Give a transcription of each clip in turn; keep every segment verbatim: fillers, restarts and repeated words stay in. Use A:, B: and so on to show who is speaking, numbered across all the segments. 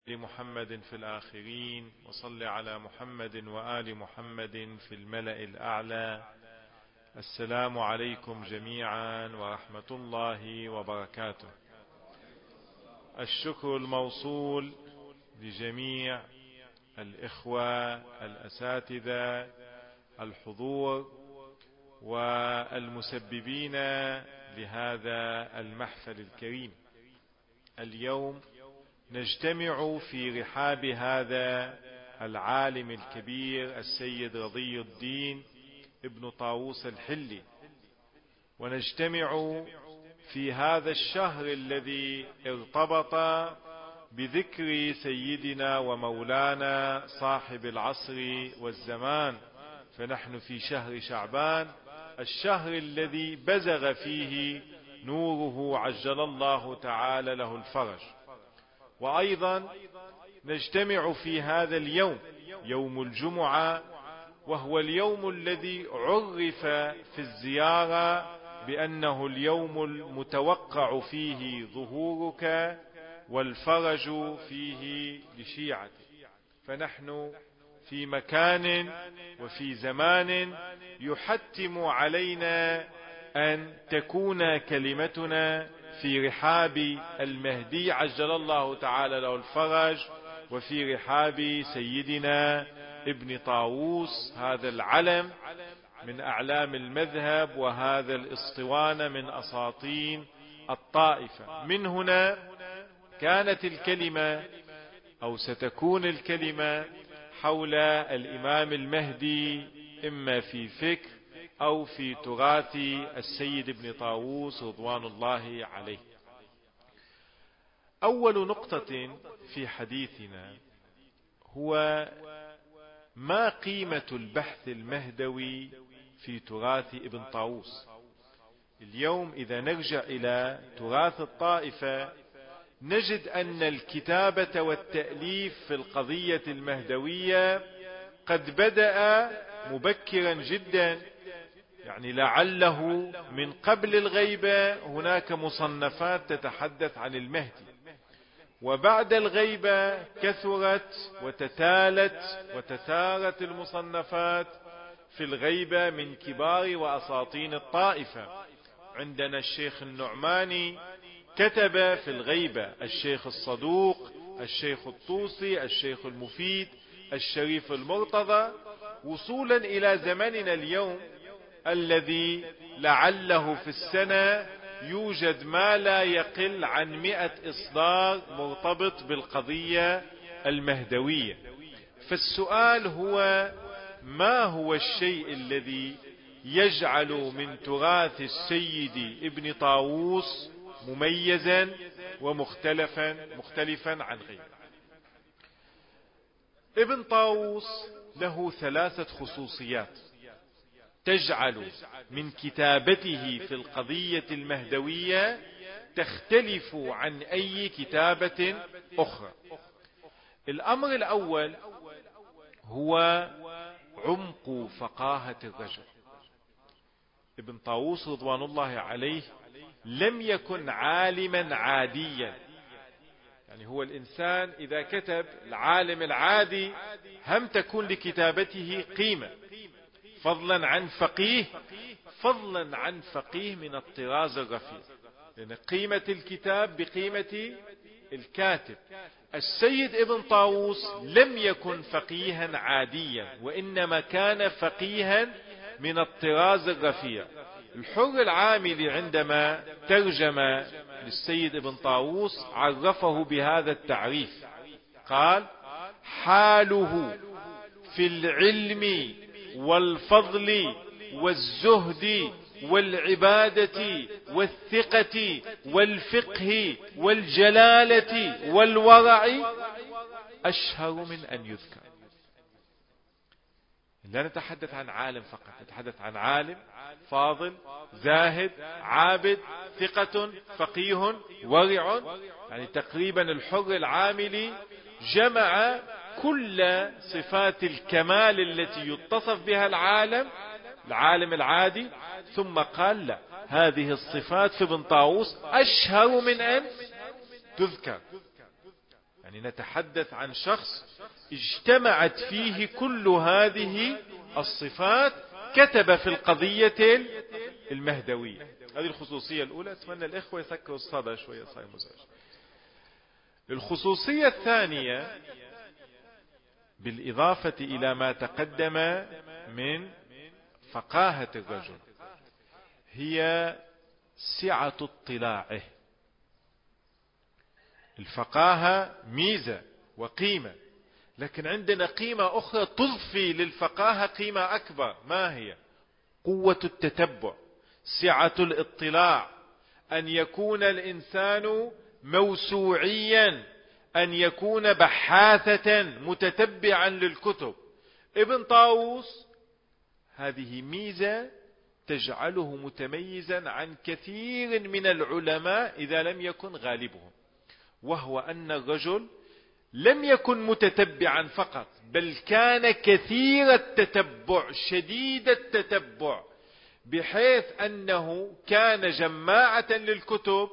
A: محمد في الآخرين، وصل على محمد وآل محمد في الملأ الأعلى. السلام عليكم جميعا ورحمة الله وبركاته. الشكر الموصول لجميع الإخوة الأساتذة الحضور والمسببين لهذا المحفل الكريم. اليوم نجتمع في رحاب هذا العالم الكبير السيد رضي الدين ابن طاووس الحلي، ونجتمع في هذا الشهر الذي ارتبط بذكر سيدنا ومولانا صاحب العصر والزمان، فنحن في شهر شعبان، الشهر الذي بزغ فيه نوره عجل الله تعالى له الفرج. وأيضا نجتمع في هذا اليوم، يوم الجمعة، وهو اليوم الذي عرف في الزيارة بأنه اليوم المتوقع فيه ظهورك والفرج فيه لشيعتك. فنحن في مكان وفي زمان يحتم علينا أن تكون كلمتنا في رحاب المهدي عجل الله تعالى له الفرج، وفي رحاب سيدنا ابن طاووس، هذا العلم من أعلام المذهب وهذا الاسطوانة من أساطين الطائفة. من هنا كانت الكلمة أو ستكون الكلمة حول الإمام المهدي، إما في فكر أو في تراث السيد ابن طاووس رضوان الله عليه. أول نقطة في حديثنا هو ما قيمة البحث المهدوي في تراث ابن طاووس. اليوم إذا نرجع إلى تراث الطائفة نجد أن الكتابة والتأليف في القضية المهدوية قد بدأ مبكرا جدا، يعني لعله من قبل الغيبة هناك مصنفات تتحدث عن المهدي، وبعد الغيبة كثرت وتتالت وتثارت المصنفات في الغيبة من كبار وأساطين الطائفة. عندنا الشيخ النعماني كتب في الغيبة، الشيخ الصدوق، الشيخ الطوسي، الشيخ المفيد، الشريف المرتضى، وصولا إلى زمننا اليوم الذي لعله في السنة يوجد ما لا يقل عن مئة إصدار مرتبط بالقضية المهدوية. فالسؤال هو ما هو الشيء الذي يجعل من تراث السيد ابن طاووس مميزا ومختلفا مختلفا عن غيره؟ ابن طاووس له ثلاثة خصوصيات تجعل من كتابته في القضية المهدوية تختلف عن أي كتابة أخرى. الأمر الأول هو عمق فقاهة الرجل. ابن طاووس رضوان الله عليه لم يكن عالما عاديا، يعني هو الإنسان إذا كتب العالم العادي هم تكون لكتابته قيمة، فضلا عن فقيه، فضلا عن فقيه من الطراز الرفيع، لأن قيمة الكتاب بقيمة الكاتب. السيد ابن طاووس لم يكن فقيها عاديا، وإنما كان فقيها من الطراز الرفيع. الحر العاملي عندما ترجم للسيد ابن طاووس عرفه بهذا التعريف، قال: حاله في العلم والفضل والزهد والعبادة والثقة والفقه والجلالة والورع أشهر من أن يذكر. لا نتحدث عن عالم فقط، نتحدث عن عالم فاضل زاهد عابد ثقة فقيه ورع. يعني تقريبا الحر العاملي جمع كل صفات الكمال التي يتصف بها العالم العالم العادي، ثم قال: لا، هذه الصفات في ابن طاووس أشهر من أن تذكر. يعني يعني نتحدث عن شخص اجتمعت فيه كل هذه الصفات، كتب في القضية المهدوية. هذه الخصوصية الأولى. أتمنى الإخوة يسكروا الصدى شوية، صاير مزعج. الخصوصية الثانية بالإضافة إلى ما تقدم من فقاهة الرجل هي سعة اطلاعه. الفقاهة ميزة وقيمة، لكن عندنا قيمة أخرى تضفي للفقاهة قيمة أكبر. ما هي؟ قوة التتبع، سعة الاطلاع، أن يكون الإنسان موسوعيا، أن يكون بحاثة متتبعا للكتب. ابن طاووس هذه ميزة تجعله متميزا عن كثير من العلماء إذا لم يكن غالبهم، وهو أن الرجل لم يكن متتبعا فقط، بل كان كثير التتبع، شديد التتبع، بحيث أنه كان جماعة للكتب،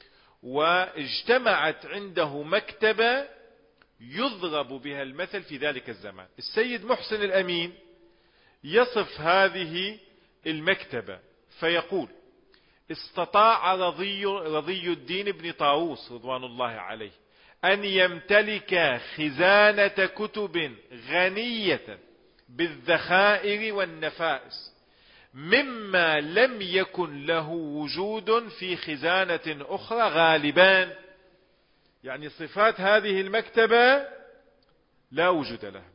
A: واجتمعت عنده مكتبة يضرب بها المثل في ذلك الزمان. السيد محسن الأمين يصف هذه المكتبة فيقول: استطاع رضي, رضي الدين بن طاووس رضوان الله عليه أن يمتلك خزانة كتب غنية بالذخائر والنفائس مما لم يكن له وجود في خزانة أخرى غالبا. يعني صفات هذه المكتبة لا وجود لها.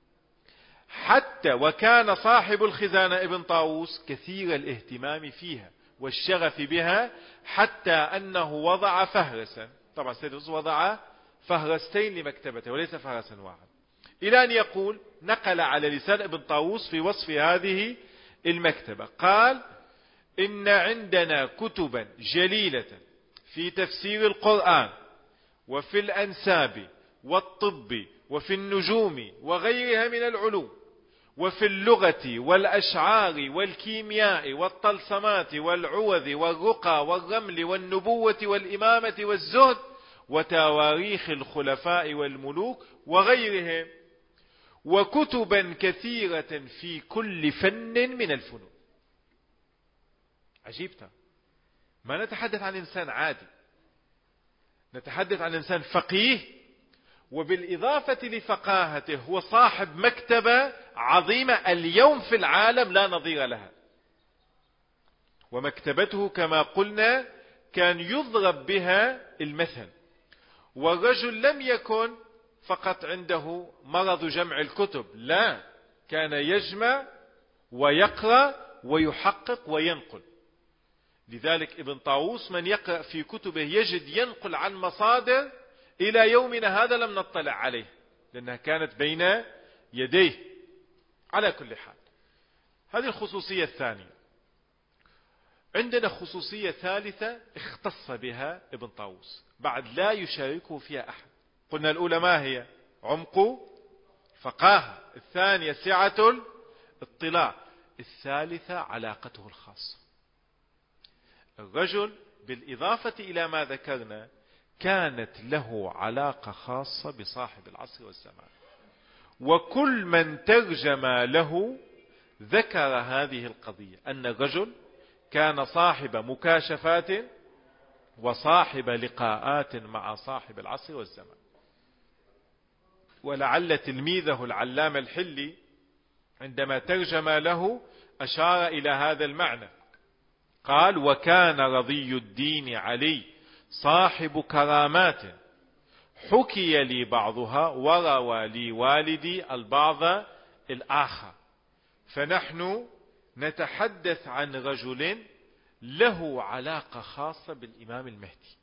A: حتى وكان صاحب الخزانة ابن طاووس كثير الاهتمام فيها والشغف بها، حتى أنه وضع فهرسا. طبعا سيدنا وضع فهرستين لمكتبته وليس فهرسا واحد، إلى أن يقول نقل على لسان ابن طاووس في وصف هذه المكتبة، قال: إن عندنا كتبا جليلة في تفسير القرآن وفي الأنساب والطب وفي النجوم وغيرها من العلوم، وفي اللغة والأشعار والكيمياء والطلسمات والعوذ والرقى والرمل والنبوة والإمامة والزهد وتواريخ الخلفاء والملوك وغيرهم، وكتبا كثيرة في كل فن من الفنون. عجيبتا، ما نتحدث عن إنسان عادي، نتحدث عن إنسان فقيه، وبالإضافة لفقاهته هو صاحب مكتبة عظيمة اليوم في العالم لا نظير لها. ومكتبته كما قلنا كان يضرب بها المثل. والرجل لم يكن فقط عنده مرض جمع الكتب، لا، كان يجمع ويقرأ ويحقق وينقل. لذلك ابن طاووس من يقرأ في كتبه يجد ينقل عن مصادر إلى يومنا هذا لم نطلع عليه، لأنها كانت بين يديه. على كل حال، هذه الخصوصية الثانية. عندنا خصوصية ثالثة اختص بها ابن طاووس بعد لا يشاركه فيها أحد. قلنا الأولى ما هي؟ عمق فقاهة. الثانية سعة الاطلاع. الثالثة علاقته الخاصة. الرجل بالإضافة إلى ما ذكرنا كانت له علاقة خاصة بصاحب العصر والزمان، وكل من ترجم له ذكر هذه القضية، أن الرجل كان صاحب مكاشفات وصاحب لقاءات مع صاحب العصر والزمان. ولعل تلميذه العلامة الحلي عندما ترجم له أشار إلى هذا المعنى، قال: وكان رضي الدين علي صاحب كرامات حكي لي بعضها وروى لي والدي البعض الآخر. فنحن نتحدث عن رجل له علاقة خاصة بالإمام المهدي،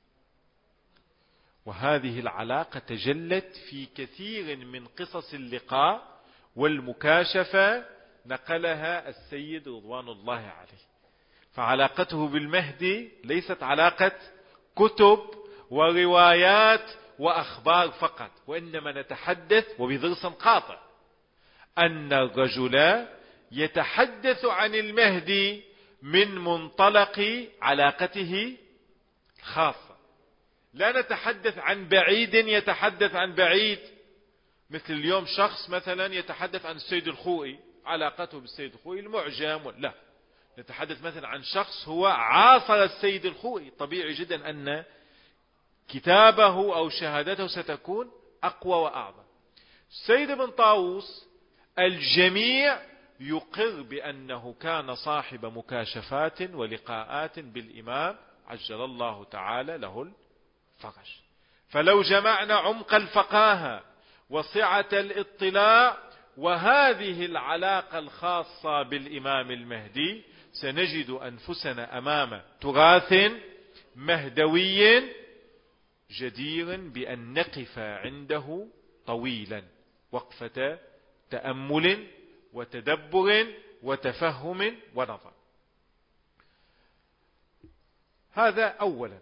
A: وهذه العلاقة تجلت في كثير من قصص اللقاء والمكاشفة نقلها السيد رضوان الله عليه. فعلاقته بالمهدي ليست علاقة كتب وروايات وأخبار فقط، وإنما نتحدث وبضرس قاطع أن الرجل يتحدث عن المهدي من منطلق علاقته خاصة. لا نتحدث عن بعيد يتحدث عن بعيد، مثل اليوم شخص مثلا يتحدث عن السيد الخوئي، علاقته بالسيد الخوئي المعجم، لا، نتحدث مثلا عن شخص هو عاصر السيد الخوئي. طبيعي جدا أن كتابه أو شهادته ستكون أقوى وأعظم. السيد ابن طاووس الجميع يقر بأنه كان صاحب مكاشفات ولقاءات بالإمام عجل الله تعالى له الفرج. فلو جمعنا عمق الفقاهة وسعة الاطلاع وهذه العلاقة الخاصة بالإمام المهدي، سنجد أنفسنا أمام تراث مهدوي جدير بأن نقف عنده طويلا وقفة تأمل وتدبر وتفهم ونظر. هذا أولا.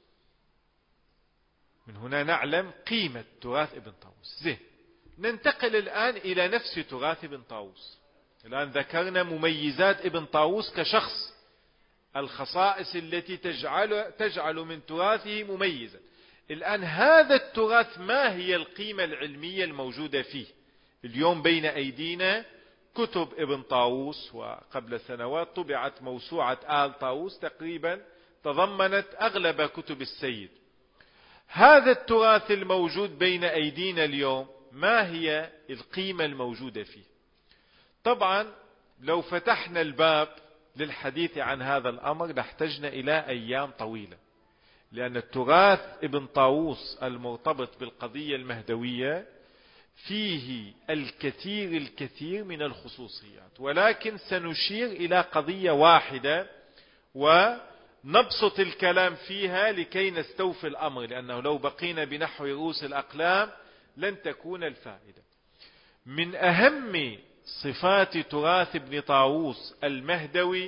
A: من هنا نعلم قيمة تراث ابن طاووس. زين، ننتقل الآن إلى نفس تراث ابن طاووس. الآن ذكرنا مميزات ابن طاووس كشخص، الخصائص التي تجعل, تجعل من تراثه مميزا. الآن هذا التراث ما هي القيمة العلمية الموجودة فيه؟ اليوم بين أيدينا كتب ابن طاووس، وقبل سنوات طبعت موسوعة آل طاووس تقريبا تضمنت أغلب كتب السيد. هذا التراث الموجود بين أيدينا اليوم ما هي القيمة الموجودة فيه؟ طبعا لو فتحنا الباب للحديث عن هذا الأمر لاحتجنا إلى أيام طويلة، لأن التراث ابن طاووس المرتبط بالقضية المهدوية فيه الكثير الكثير من الخصوصيات، ولكن سنشير إلى قضية واحدة ونبسط الكلام فيها لكي نستوفي الأمر، لأنه لو بقينا بنحو رؤوس الأقلام لن تكون الفائدة. من أهم صفات تراث ابن طاووس المهدوي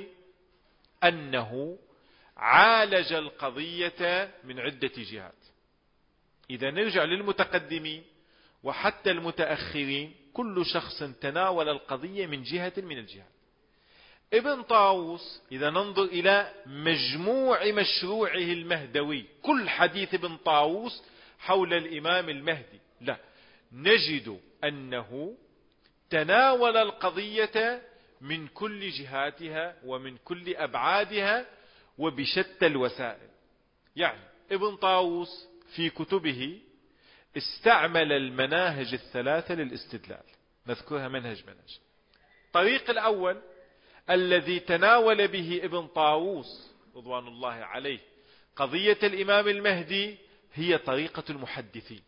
A: أنه عالج القضية من عدة جهات. إذا نرجع للمتقدمين وحتى المتأخرين، كل شخص تناول القضية من جهة من الجهات. ابن طاووس إذا ننظر إلى مجموع مشروعه المهدوي، كل حديث ابن طاووس حول الإمام المهدي، لا، نجد أنه تناول القضية من كل جهاتها ومن كل أبعادها وبشتى الوسائل. يعني ابن طاووس في كتبه استعمل المناهج الثلاثة للاستدلال، نذكرها منهج منهج. الطريق الأول الذي تناول به ابن طاووس رضوان الله عليه قضية الإمام المهدي هي طريقة المحدثين.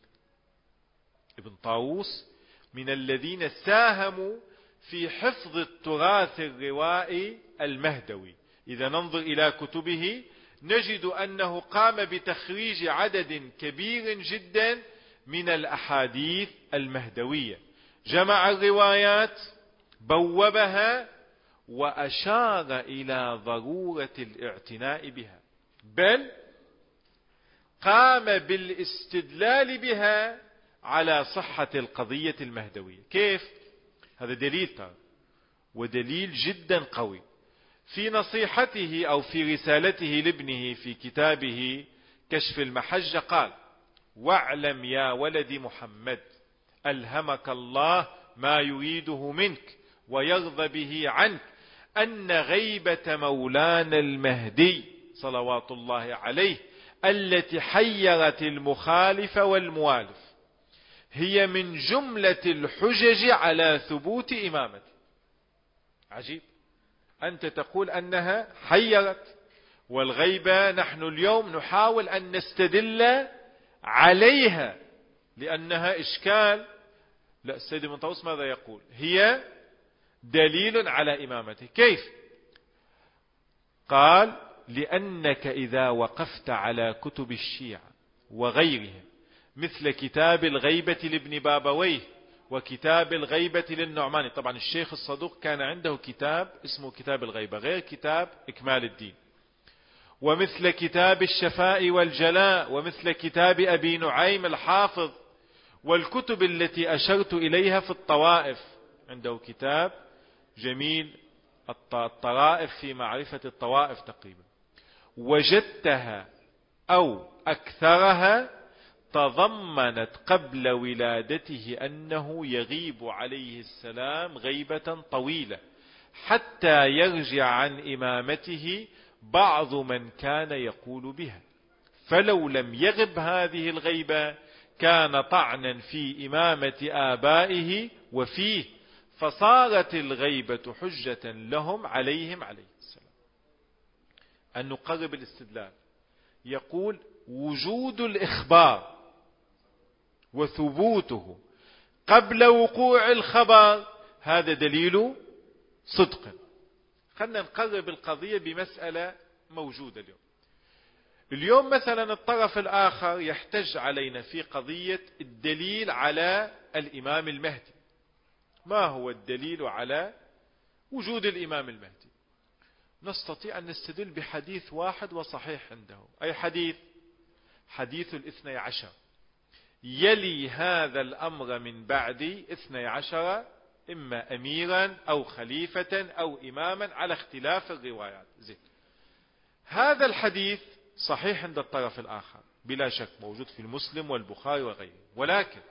A: ابن طاووس من الذين ساهموا في حفظ التراث الروائي المهدوي. إذا ننظر إلى كتبه نجد أنه قام بتخريج عدد كبير جدا من الأحاديث المهدوية، جمع الروايات، بوبها، وأشار إلى ضرورة الاعتناء بها، بل قام بالاستدلال بها على صحة القضية المهدوية. كيف؟ هذا دليل تام ودليل جدا قوي. في نصيحته أو في رسالته لابنه في كتابه كشف المحجة قال: واعلم يا ولد محمد ألهمك الله ما يريده منك ويرضى به عنك أن غيبة مولانا المهدي صلوات الله عليه التي حيرت المخالف والموالف هي من جملة الحجج على ثبوت إمامته. عجيب، أنت تقول أنها حيرت، والغيبة نحن اليوم نحاول أن نستدل عليها لأنها إشكال. لا، السيد ابن طاووس ماذا يقول؟ هي دليل على إمامته. كيف؟ قال: لأنك إذا وقفت على كتب الشيعة وغيرهم مثل كتاب الغيبة لابن بابويه وكتاب الغيبة للنعماني، طبعا الشيخ الصدوق كان عنده كتاب اسمه كتاب الغيبة غير كتاب إكمال الدين، ومثل كتاب الشفاء والجلاء، ومثل كتاب أبي نعيم الحافظ، والكتب التي أشرت إليها في الطوائف، عنده كتاب جميل الطرائف في معرفة الطوائف تقريبا، وجدتها أو أكثرها تضمنت قبل ولادته أنه يغيب عليه السلام غيبة طويلة حتى يرجع عن إمامته بعض من كان يقول بها، فلو لم يغب هذه الغيبة كان طعنا في إمامة آبائه وفيه، فصارت الغيبة حجة لهم عليهم عليه السلام. أن نقرب الاستدلال، يقول وجود الإخبار وثبوته قبل وقوع الخبر هذا دليل صدق. خلنا نقرب القضية بمسألة موجودة اليوم. اليوم مثلا الطرف الآخر يحتج علينا في قضية الدليل على الإمام المهدي. ما هو الدليل على وجود الإمام المهدي؟ نستطيع أن نستدل بحديث واحد وصحيح عنده. أي حديث؟ حديث الاثني عشر. يلي هذا الأمر من بعد اثني عشر إما أميرا أو خليفة أو إماما على اختلاف الروايات. زين. هذا الحديث صحيح عند الطرف الآخر بلا شك، موجود في المسلم والبخاري وغيره، ولكن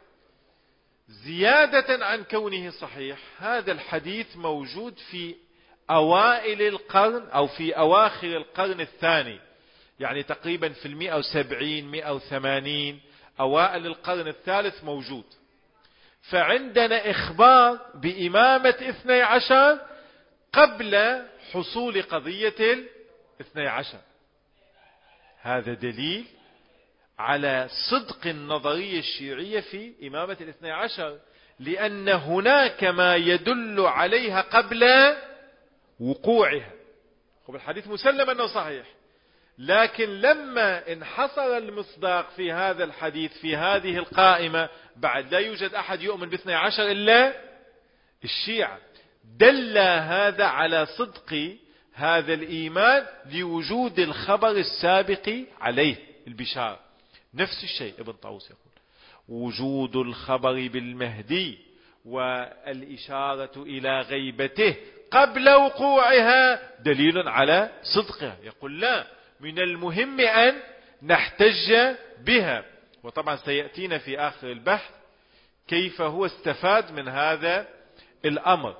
A: زيادة عن كونه صحيح هذا الحديث موجود في أوائل القرن أو في أواخر القرن الثاني، يعني تقريبا في المئة وسبعين مئة وثمانين أوائل القرن الثالث موجود. فعندنا إخبار بإمامة اثني عشر قبل حصول قضية الاثني عشر. هذا دليل على صدق النظرية الشيعية في إمامة الاثني عشر، لأن هناك ما يدل عليها قبل وقوعها. الحديث مسلم أنه صحيح، لكن لما انحصر المصداق في هذا الحديث في هذه القائمة بعد لا يوجد أحد يؤمن باثني عشر إلا الشيعة، دل هذا على صدق هذا الإيمان لوجود الخبر السابق عليه البشارة. نفس الشيء ابن طاووس يقول وجود الخبر بالمهدي والإشارة إلى غيبته قبل وقوعها دليل على صدقها. يقول لا، من المهم أن نحتج بها. وطبعا سيأتينا في آخر البحث كيف هو استفاد من هذا الأمر.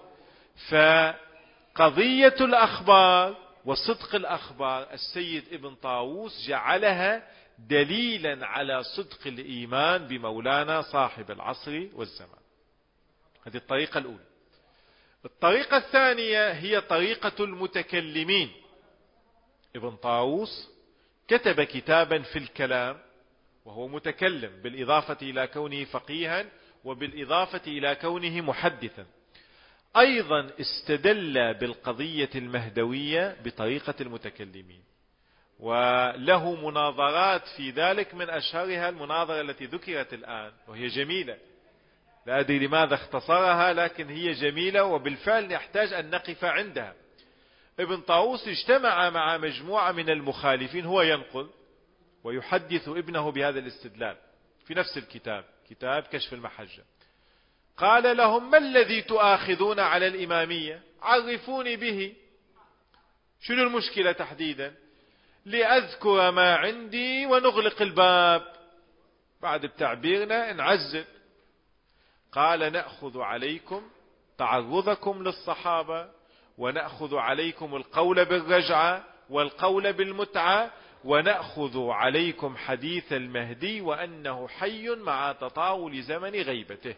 A: فقضية الأخبار وصدق الأخبار السيد ابن طاووس جعلها دليلا على صدق الإيمان بمولانا صاحب العصر والزمان. هذه الطريقة الأولى. الطريقة الثانية هي طريقة المتكلمين. ابن طاووس كتب كتابا في الكلام وهو متكلم، بالإضافة إلى كونه فقيها وبالإضافة إلى كونه محدثا. أيضا استدل بالقضية المهدوية بطريقة المتكلمين، وله مناظرات في ذلك، من أشهرها المناظرة التي ذكرت الآن وهي جميلة، لا أدري لماذا اختصرها لكن هي جميلة وبالفعل نحتاج أن نقف عندها. ابن طاووس اجتمع مع مجموعة من المخالفين، هو ينقل ويحدث ابنه بهذا الاستدلال في نفس الكتاب، كتاب كشف المحجة. قال لهم ما الذي تؤاخذون على الإمامية؟ عرفوني به، شنو المشكلة تحديدا؟ لأذكر ما عندي ونغلق الباب، بعد بتعبيرنا نعزل. قال نأخذ عليكم تعرضكم للصحابة، ونأخذ عليكم القول بالرجعة والقول بالمتعة، ونأخذ عليكم حديث المهدي وأنه حي مع تطاول زمن غيبته.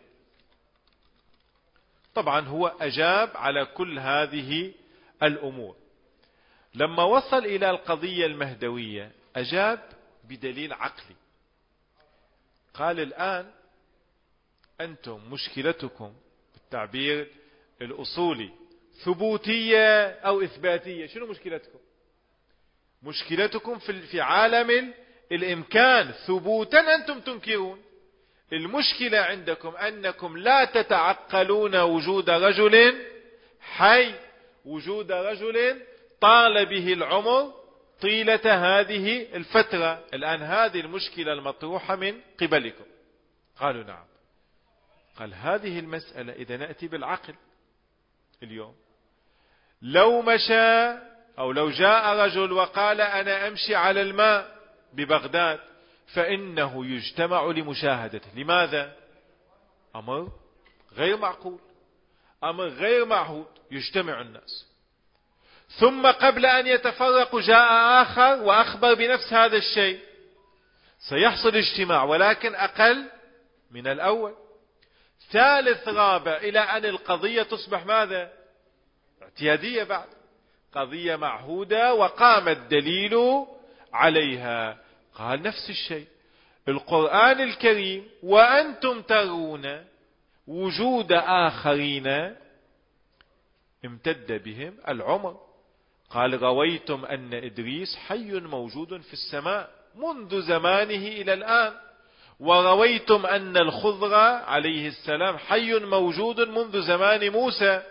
A: طبعا هو أجاب على كل هذه الأمور. لما وصل إلى القضية المهدوية أجاب بدليل عقلي. قال الآن أنتم مشكلتكم بالتعبير الأصولي ثبوتية أو إثباتية. شنو مشكلتكم؟ مشكلتكم في عالم الإمكان، ثبوتا أنتم تنكرون. المشكلة عندكم أنكم لا تتعقلون وجود رجل حي، وجود رجل طال به العمر طيلة هذه الفترة. الآن هذه المشكلة المطروحة من قبلكم. قالوا نعم. قال هذه المسألة إذا نأتي بالعقل اليوم، لو مشى أو لو جاء رجل وقال أنا أمشي على الماء ببغداد فإنه يجتمع لمشاهدته. لماذا؟ أمر غير معقول، أمر غير معهود، يجتمع الناس. ثم قبل أن يتفرقوا جاء آخر وأخبر بنفس هذا الشيء. سيحصل اجتماع ولكن أقل من الأول. ثالث رابع إلى أن القضية تصبح ماذا؟ اعتيادية، بعد قضية معهودة وقام الدليل عليها. قال نفس الشيء القرآن الكريم: وأنتم ترون وجود آخرين امتد بهم العمر. قال: رويتم أن إدريس حي موجود في السماء منذ زمانه إلى الآن، ورويتم أن الخضر عليه السلام حي موجود منذ زمان موسى،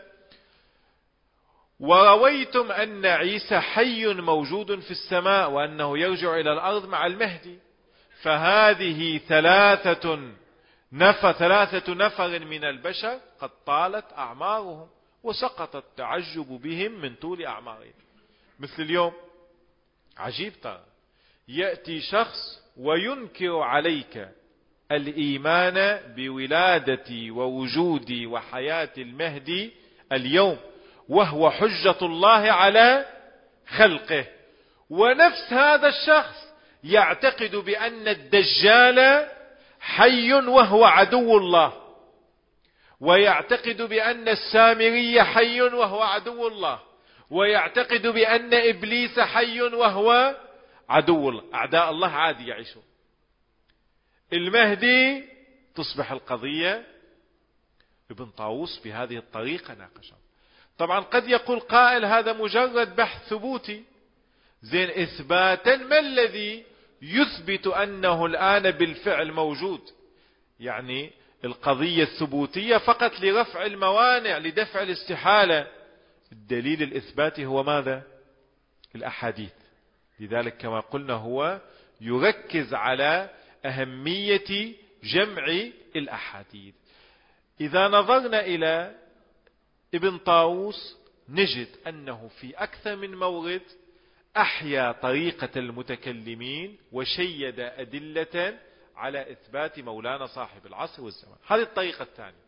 A: ورويتم أن عيسى حي موجود في السماء وأنه يرجع إلى الأرض مع المهدي. فهذه ثلاثة نفر ثلاثة نفر من البشر قد طالت أعمارهم وسقط التعجب بهم من طول أعمارهم. مثل اليوم عجيب، ترى يأتي شخص وينكر عليك الإيمان بولادة ووجود وحياة المهدي اليوم، وهو حجة الله على خلقه. ونفس هذا الشخص يعتقد بأن الدجال حي وهو عدو الله، ويعتقد بأن السامري حي وهو عدو الله، ويعتقد بأن إبليس حي وهو عدو الله. أعداء الله عادي يعيشون. المهدي تصبح القضية ابن طاووس بهذه الطريقة ناقشها. طبعا قد يقول قائل: هذا مجرد بحث ثبوتي. زين، إثباتا ما الذي يثبت أنه الآن بالفعل موجود؟ يعني القضية الثبوتية فقط لرفع الموانع، لدفع الاستحالة. الدليل الإثباتي هو ماذا؟ الأحاديث. لذلك كما قلنا هو يركز على أهمية جمع الأحاديث. إذا نظرنا إلى ابن طاووس نجد أنه في أكثر من مورد أحيا طريقة المتكلمين وشيد أدلة على إثبات مولانا صاحب العصر والزمان. هذه الطريقة الثانية.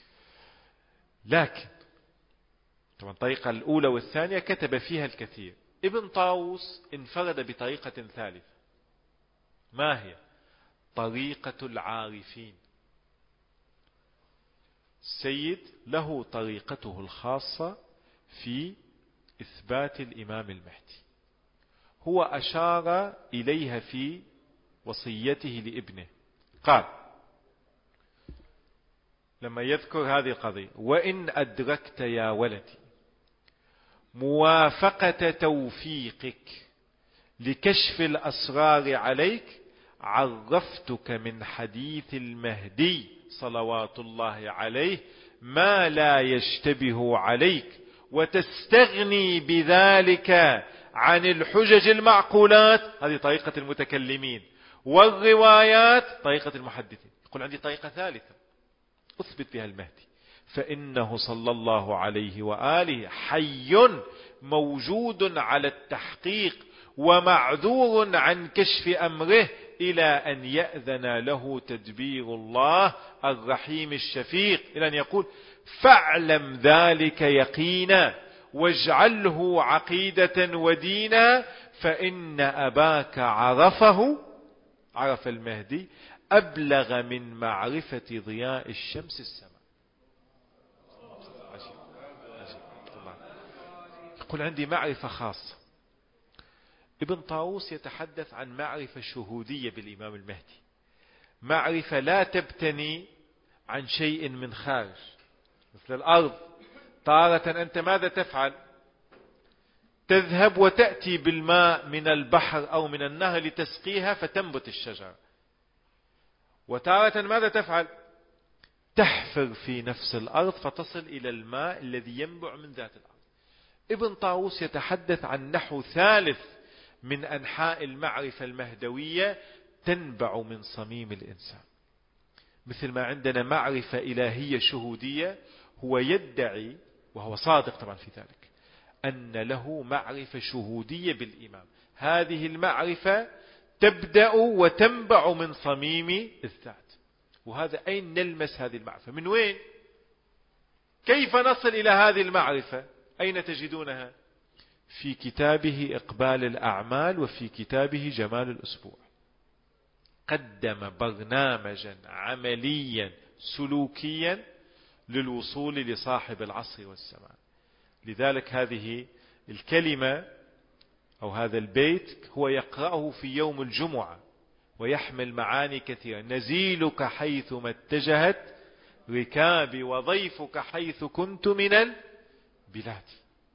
A: لكن طبعا الطريقة الأولى والثانية كتب فيها الكثير. ابن طاووس انفرد بطريقة ثالثة. ما هي؟ طريقة العارفين. السيد له طريقته الخاصة في إثبات الإمام المهدي. هو أشار إليها في وصيته لابنه. قال لما يذكر هذه القضية: وإن أدركت يا ولدي موافقة توفيقك لكشف الأسرار عليك، عرفتك من حديث المهدي صلوات الله عليه ما لا يشتبه عليك، وتستغني بذلك عن الحجج المعقولات. هذه طريقة المتكلمين. والروايات طريقة المحدثين. يقول عندي طريقة ثالثة أثبت بها المهدي، فإنه صلى الله عليه وآله حي موجود على التحقيق ومعذور عن كشف أمره إلى أن يأذن له تدبير الله الرحيم الشفيق، إلى أن يقول: فاعلم ذلك يقينا واجعله عقيدة ودينا، فإن أباك عرفه، عرف المهدي، أبلغ من معرفة ضياء الشمس السماء. عجيب. عجيب. يقول عندي معرفة خاصة. ابن طاووس يتحدث عن معرفة شهودية بالإمام المهدي، معرفة لا تبتني عن شيء من خارج. مثل الأرض، تارة أنت ماذا تفعل؟ تذهب وتأتي بالماء من البحر أو من النهر لتسقيها فتنبت الشجرة. وتارة ماذا تفعل؟ تحفر في نفس الأرض فتصل إلى الماء الذي ينبع من ذات الأرض. ابن طاووس يتحدث عن نحو ثالث من أنحاء المعرفة المهدوية تنبع من صميم الإنسان. مثل ما عندنا معرفة إلهية شهودية، هو يدعي وهو صادق طبعا في ذلك أن له معرفة شهودية بالإمام. هذه المعرفة تبدأ وتنبع من صميم الذات. وهذا أين نلمس هذه المعرفة؟ من وين؟ كيف نصل إلى هذه المعرفة؟ أين تجدونها؟ في كتابه إقبال الأعمال وفي كتابه جمال الأسبوع. قدم برنامجا عمليا سلوكيا للوصول لصاحب العصر والزمان. لذلك هذه الكلمة أو هذا البيت هو يقرأه في يوم الجمعة ويحمل معاني كثيرة. نزيلك حيثما اتجهت ركابي وضيفك حيث كنت من البلاد.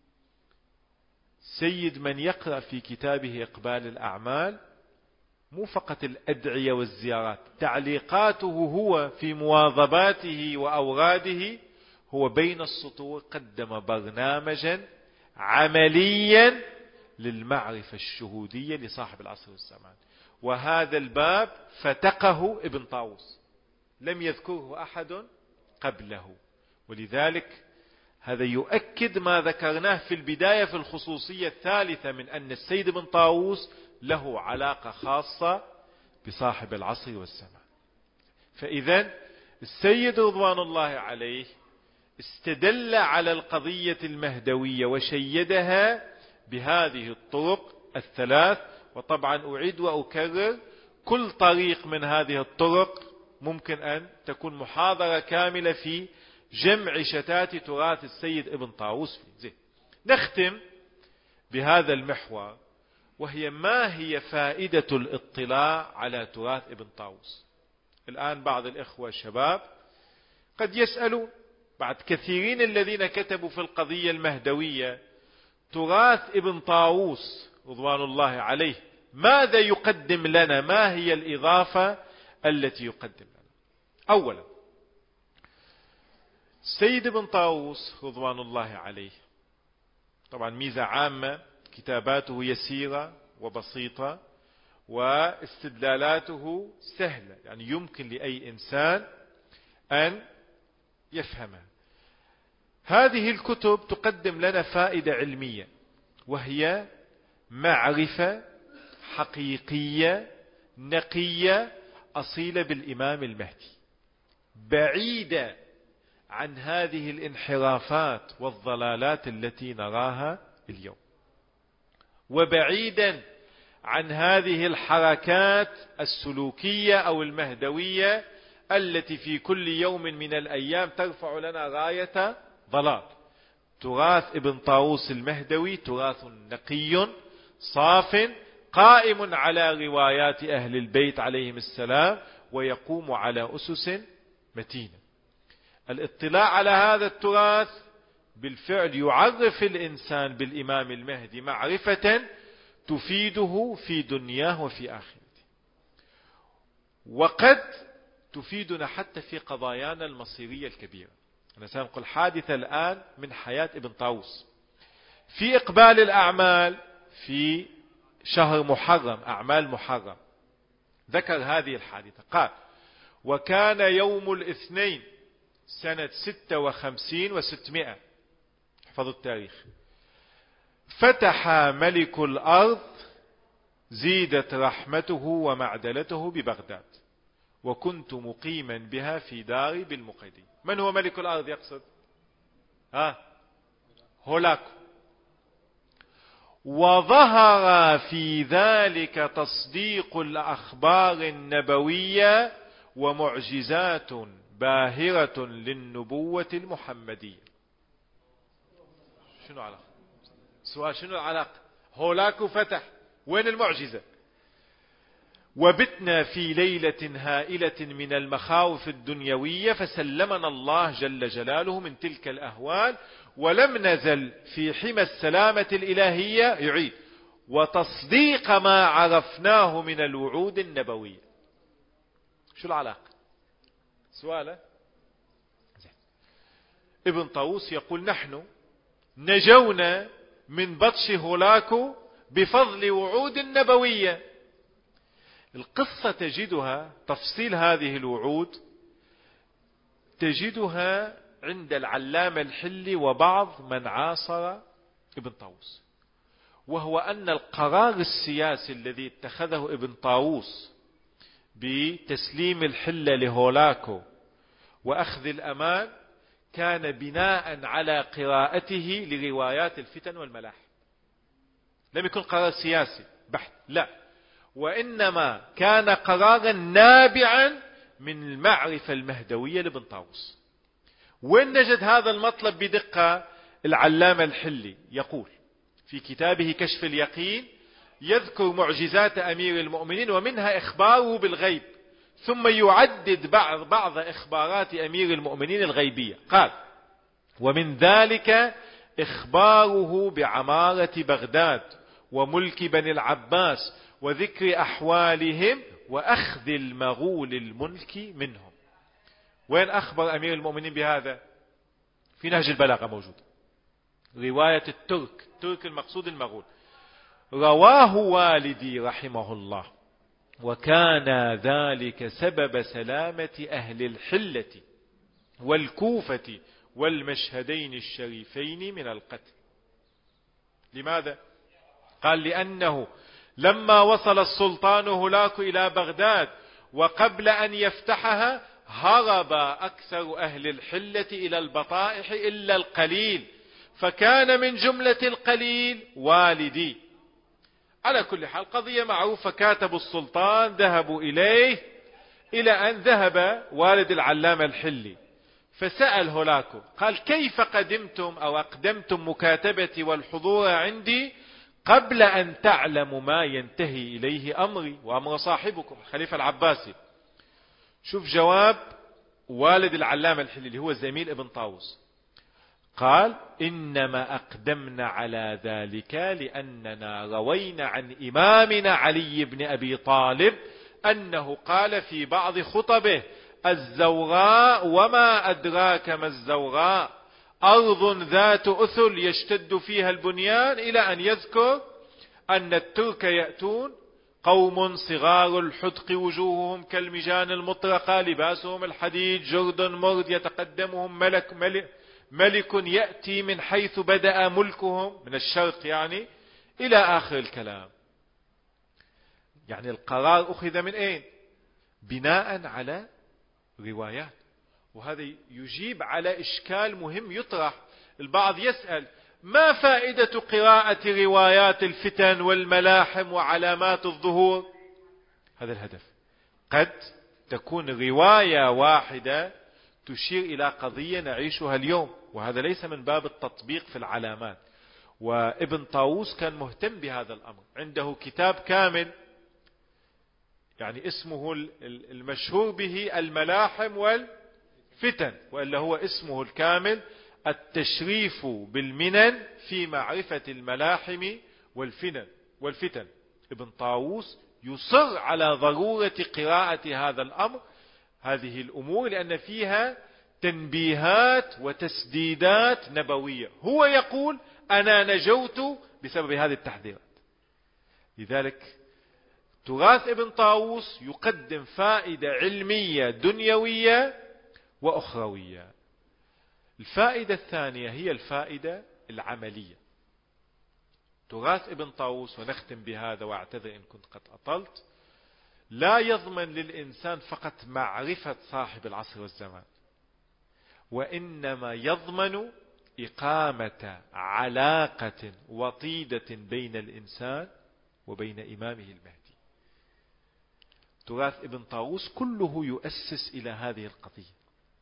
A: سيد من يقرأ في كتابه إقبال الأعمال مو فقط الأدعية والزيارات، تعليقاته هو في مواظباته وأوراده، هو بين السطور قدم برنامجا عمليا للمعرفة الشهودية لصاحب العصر والزمان. وهذا الباب فتقه ابن طاووس، لم يذكره أحد قبله. ولذلك هذا يؤكد ما ذكرناه في البداية في الخصوصية الثالثة من أن السيد ابن طاووس له علاقة خاصة بصاحب العصر والزمان. فإذا السيد رضوان الله عليه استدل على القضية المهدوية وشيدها بهذه الطرق الثلاث. وطبعا أعيد وأكرر، كل طريق من هذه الطرق ممكن أن تكون محاضرة كاملة في جمع شتات تراث السيد ابن طاووس فيه. زين، نختم بهذا المحور، وهي ما هي فائدة الاطلاع على تراث ابن طاووس. الآن بعض الإخوة الشباب قد يسألوا، بعد كثيرين الذين كتبوا في القضية المهدوية، تراث ابن طاووس رضوان الله عليه ماذا يقدم لنا؟ ما هي الإضافة التي يقدم لنا؟ أولا، السيد ابن طاووس رضوان الله عليه طبعا ميزة عامة، كتاباته يسيرة وبسيطة واستدلالاته سهلة، يعني يمكن لأي إنسان أن يفهمها. هذه الكتب تقدم لنا فائدة علمية، وهي معرفة حقيقية نقية أصيلة بالإمام المهدي، بعيدة عن هذه الانحرافات والضلالات التي نراها اليوم، وبعيدا عن هذه الحركات السلوكية أو المهدوية التي في كل يوم من الأيام ترفع لنا راية ضلال. تراث ابن طاووس المهدوي تراث نقي صاف قائم على روايات أهل البيت عليهم السلام، ويقوم على أسس متينة. الاطلاع على هذا التراث بالفعل يعرف الإنسان بالإمام المهدي معرفة تفيده في دنياه وفي آخرته، وقد تفيدنا حتى في قضايانا المصيرية الكبيرة. أنا سأنقل حادثة الآن من حياة ابن طاووس في إقبال الأعمال في شهر محرم، أعمال محرم، ذكر هذه الحادثة. قال: وكان يوم الاثنين سنة ستة وخمسين وستمائة، احفظوا التاريخ، فتح ملك الأرض زيدت رحمته ومعدلته ببغداد، وكنت مقيما بها في داري بالمقيدين. من هو ملك الأرض يقصد؟ ها هولاكو. وظهر في ذلك تصديق الأخبار النبوية ومعجزات باهرة للنبوة المحمدية. شنو علاقة؟ سؤال، شنو العلاقة؟ هولاكو فتح، وين المعجزة؟ وبتنا في ليلة هائلة من المخاوف الدنيوية فسلمنا الله جل جلاله من تلك الأهوال، ولم نزل في حمى السلامة الإلهية. يعيد: وتصديق ما عرفناه من الوعود النبوية. شو العلاقة؟ سؤاله. ابن طاووس يقول: نحن نجونا من بطش هولاكو بفضل وعود نبوية. القصة تجدها، تفصيل هذه الوعود تجدها عند العلامة الحلي وبعض من عاصر ابن طاووس. وهو أن القرار السياسي الذي اتخذه ابن طاووس بتسليم الحلة لهولاكو وأخذ الأمان كان بناء على قراءته لروايات الفتن والملاحم. لم يكن قرار سياسي بحت، لا، وإنما كان قرارا نابعا من المعرفة المهدوية لابن طاووس. وين نجد هذا المطلب بدقة؟ العلامة الحلي يقول في كتابه كشف اليقين، يذكر معجزات أمير المؤمنين ومنها إخباره بالغيب، ثم يعدد بعض بعض إخبارات أمير المؤمنين الغيبية. قال: ومن ذلك إخباره بعمارة بغداد وملك بني العباس وذكر أحوالهم وأخذ المغول الملك منهم. وين أخبر أمير المؤمنين بهذا؟ في نهج البلاغة موجود، رواية الترك، الترك المقصود المغول. رواه والدي رحمه الله، وكان ذلك سبب سلامة أهل الحلة والكوفة والمشهدين الشريفين من القتل. لماذا؟ قال: لأنه لما وصل السلطان هولاكو إلى بغداد وقبل أن يفتحها هرب أكثر أهل الحلة إلى البطائح إلا القليل، فكان من جملة القليل والدي. على كل حال قضية معروفة، كاتبوا السلطان ذهبوا إليه، إلى أن ذهب والد العلامة الحلي فسأل هولاكو، قال: كيف قدمتم أو أقدمتم مكاتبتي والحضور عندي قبل أن تعلموا ما ينتهي إليه أمري وأمر صاحبكم الخليفة العباسي؟ شوف جواب والد العلامة الحلي اللي هو زميل ابن طاووس. قال: إنما أقدمنا على ذلك لأننا روينا عن إمامنا علي بن أبي طالب أنه قال في بعض خطبه: الزوغاء وما أدراك ما الزوغاء، أرض ذات أثل يشتد فيها البنيان، إلى أن يذكر أن الترك يأتون قوم صغار الحدق وجوههم كالمجان المطرقة لباسهم الحديد جرد مرد يتقدمهم ملك ملك ملك يأتي من حيث بدأ ملكهم من الشرق، يعني إلى آخر الكلام. يعني القرار أخذ من أين؟ بناء على روايات. وهذا يجيب على إشكال مهم يطرح. البعض يسأل: ما فائدة قراءة روايات الفتن والملاحم وعلامات الظهور؟ هذا الهدف. قد تكون رواية واحدة تشير إلى قضية نعيشها اليوم، وهذا ليس من باب التطبيق في العلامات. وابن طاووس كان مهتم بهذا الأمر، عنده كتاب كامل يعني اسمه المشهور به الملاحم والفتن، وإلا هو اسمه الكامل التشريف بالمنن في معرفة الملاحم والفنن والفتن. ابن طاووس يصر على ضرورة قراءة هذا الأمر، هذه الأمور، لأن فيها تنبيهات وتسديدات نبوية. هو يقول: أنا نجوت بسبب هذه التحذيرات. لذلك تراث ابن طاووس يقدم فائدة علمية دنيوية وأخروية. الفائدة الثانية هي الفائدة العملية. تراث ابن طاووس، ونختم بهذا واعتذر إن كنت قد أطلت، لا يضمن للإنسان فقط معرفة صاحب العصر والزمان، وإنما يضمن إقامة علاقة وطيدة بين الإنسان وبين إمامه المهدي. تراث ابن طاووس كله يؤسس إلى هذه القضية.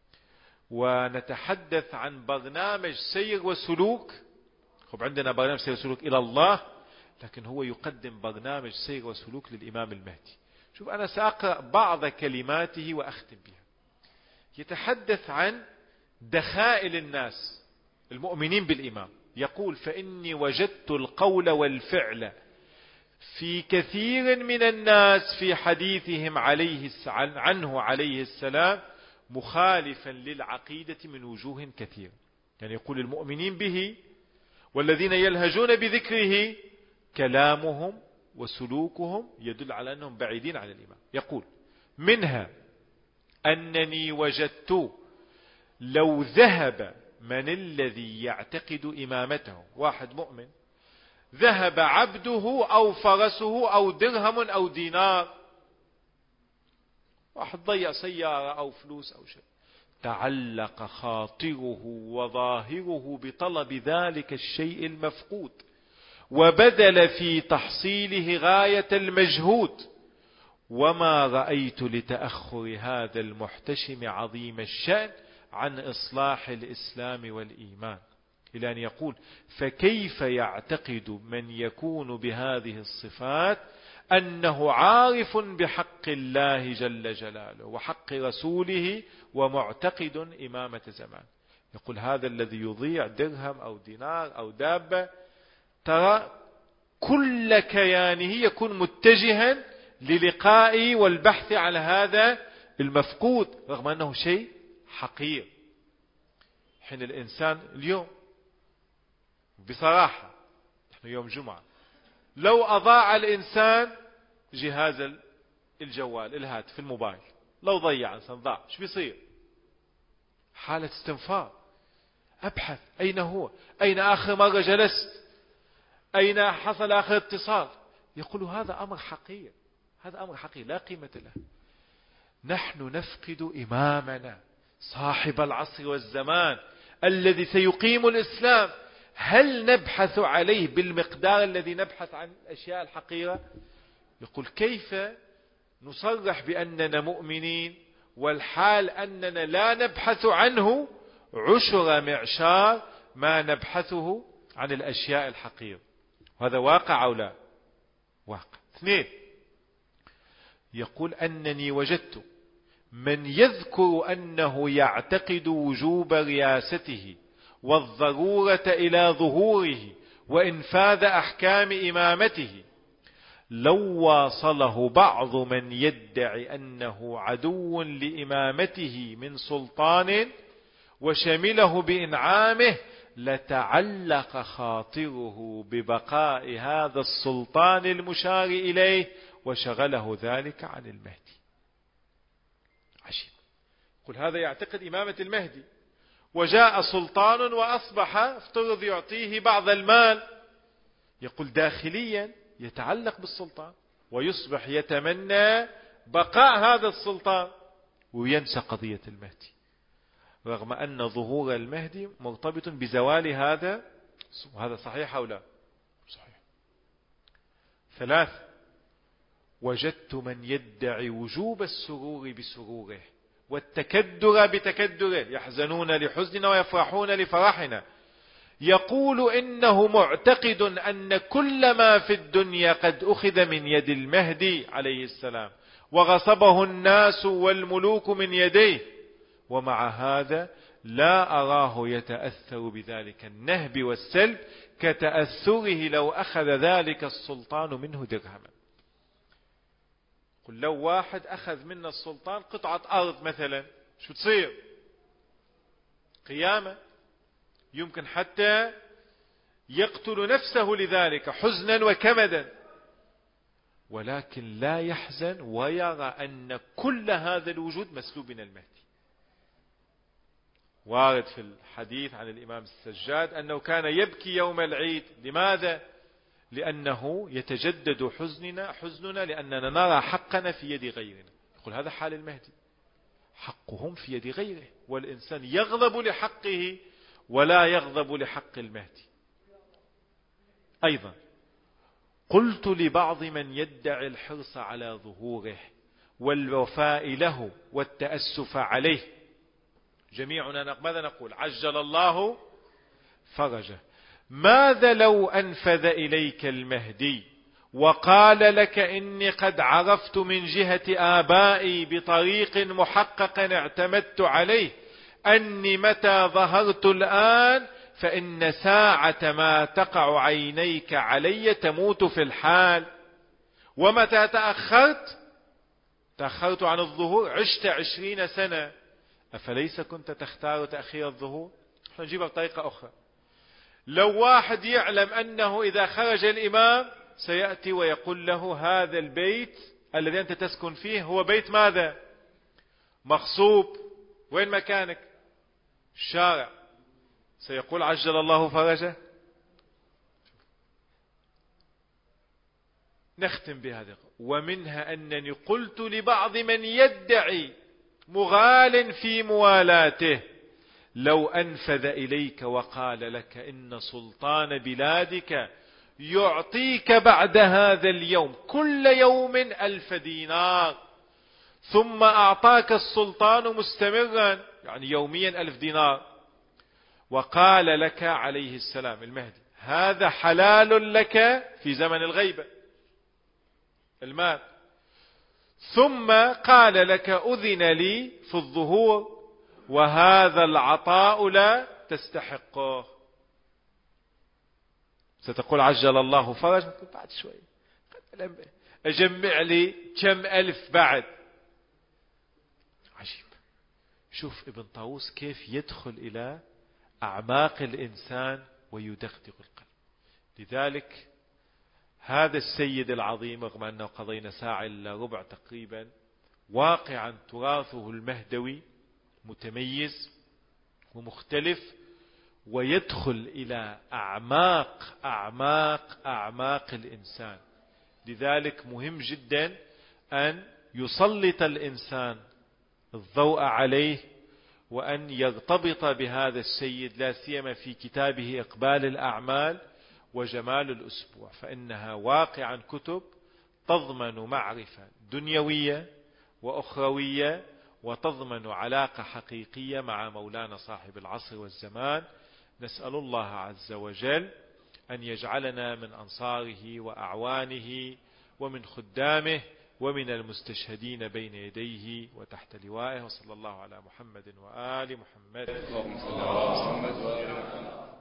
A: ونتحدث عن برنامج سير وسلوك. خب عندنا برنامج سير وسلوك إلى الله، لكن هو يقدم برنامج سير وسلوك للإمام المهدي. شوف، أنا سأقرأ بعض كلماته وأختم بها. يتحدث عن دخائل الناس المؤمنين بالإمام. يقول: فإني وجدت القول والفعل في كثير من الناس في حديثهم عليه عنه عليه السلام مخالفا للعقيدة من وجوه كثيرة. يعني يقول المؤمنين به والذين يلهجون بذكره كلامهم وسلوكهم يدل على أنهم بعيدين عن الإمام. يقول: منها أنني وجدت لو ذهب من الذي يعتقد إمامته، واحد مؤمن ذهب عبده أو فرسه أو درهم أو دينار، واحد ضيع سيارة أو فلوس أو شيء، تعلق خاطره وظاهره بطلب ذلك الشيء المفقود، وبذل في تحصيله غاية المجهود، وما رأيت لتأخر هذا المحتشم عظيم الشأن عن إصلاح الإسلام والإيمان، إلى أن يقول: فكيف يعتقد من يكون بهذه الصفات أنه عارف بحق الله جل جلاله وحق رسوله ومعتقد إمامة زمان؟ يقول: هذا الذي يضيع درهم أو دينار أو دابة، ترى كل كيانه يكون متجها للقاء والبحث على هذا المفقود، رغم أنه شيء حقير. حين الإنسان اليوم بصراحة، نحن يوم جمعة، لو أضاع الإنسان جهاز الجوال الهاتف الموبايل، لو ضيع إنسان ضاع، ايش بيصير؟ حالة استنفار، أبحث أين هو، أين آخر مرة جلست، أين حصل آخر اتصال. يقول هذا أمر حقير، هذا أمر حقير لا قيمة له. نحن نفقد إمامنا صاحب العصر والزمان الذي سيقيم الإسلام، هل نبحث عليه بالمقدار الذي نبحث عن الأشياء الحقيرة؟ يقول: كيف نصرح بأننا مؤمنين والحال أننا لا نبحث عنه عشر معشار ما نبحثه عن الأشياء الحقيرة؟ هذا واقع أو لا؟ واقع. اثنين، يقول: أنني وجدت من يذكر أنه يعتقد وجوب رياسته والضرورة إلى ظهوره وإنفاذ أحكام إمامته، لو واصله بعض من يدعي أنه عدو لإمامته من سلطان وشمله بإنعامه، لتعلق خاطره ببقاء هذا السلطان المشار إليه وشغله ذلك عن المهدي. عجيب. قل هذا يعتقد إمامة المهدي، وجاء سلطان وأصبح افترض يعطيه بعض المال، يقول داخليا يتعلق بالسلطان ويصبح يتمنى بقاء هذا السلطان وينسى قضية المهدي، رغم أن ظهور المهدي مرتبط بزوال هذا. وهذا صحيح أو لا؟ صحيح. ثلاث، وجدت من يدعي وجوب السرور بسروره والتكدر بتكدره، يحزنون لحزننا ويفرحون لفرحنا، يقول إنه معتقد أن كل ما في الدنيا قد أخذ من يد المهدي عليه السلام وغصبه الناس والملوك من يديه، ومع هذا لا أراه يتأثر بذلك النهب والسلب كتأثره لو أخذ ذلك السلطان منه درهما. قل لو واحد أخذ منا السلطان قطعة أرض مثلا، شو تصير؟ قيامة. يمكن حتى يقتل نفسه لذلك حزنا وكمدا، ولكن لا يحزن ويرى أن كل هذا الوجود مسلوب من المهدي. وارد في الحديث عن الإمام السجاد أنه كان يبكي يوم العيد. لماذا؟ لأنه يتجدد حزننا حزننا لأننا نرى حقنا في يد غيرنا. يقول هذا حال المهدي، حقهم في يد غيره، والإنسان يغضب لحقه ولا يغضب لحق المهدي. أيضا قلت لبعض من يدعي الحرص على ظهوره والوفاء له والتأسف عليه، جميعنا ماذا نقول؟ عجل الله فرجه. ماذا لو أنفذ إليك المهدي وقال لك إني قد عرفت من جهة آبائي بطريق محقق اعتمدت عليه أني متى ظهرت الآن فإن ساعة ما تقع عينيك علي تموت في الحال، ومتى تأخرت تأخرت عن الظهور عشت عشرين سنة، أفليس كنت تختار تأخير الظهور؟ نجيبها بطريقة أخرى. لو واحد يعلم أنه إذا خرج الإمام سيأتي ويقول له هذا البيت الذي أنت تسكن فيه هو بيت ماذا؟ مغصوب، وين مكانك؟ الشارع. سيقول عجل الله فرجه؟ نختم بهذا. ومنها أنني قلت لبعض من يدعي مغال في موالاته لو أنفذ إليك وقال لك إن سلطان بلادك يعطيك بعد هذا اليوم كل يوم ألف دينار، ثم أعطاك السلطان مستمرا يعني يوميا ألف دينار، وقال لك عليه السلام المهدي هذا حلال لك في زمن الغيبة المال، ثم قال لك أذن لي في الظهور وهذا العطاء لا تستحقه، ستقول عجل الله فرج بعد شوي أجمع لي كم ألف بعد. عجيب. شوف ابن طاووس كيف يدخل إلى أعماق الإنسان ويدغدغ القلب. لذلك هذا السيد العظيم رغم أنه قضينا ساعة إلا ربع تقريبا، واقعا تراثه المهدوي متميز ومختلف، ويدخل إلى أعماق أعماق أعماق الإنسان. لذلك مهم جدا أن يسلط الإنسان الضوء عليه، وأن يرتبط بهذا السيد لا سيما في كتابه إقبال الأعمال وجمال الأسبوع، فإنها واقعا كتب تضمن معرفة دنيوية وأخروية، وتضمن علاقة حقيقية مع مولانا صاحب العصر والزمان. نسأل الله عز وجل أن يجعلنا من أنصاره وأعوانه ومن خدامه ومن المستشهدين بين يديه وتحت لوائه. وصلى الله على محمد وآل محمد.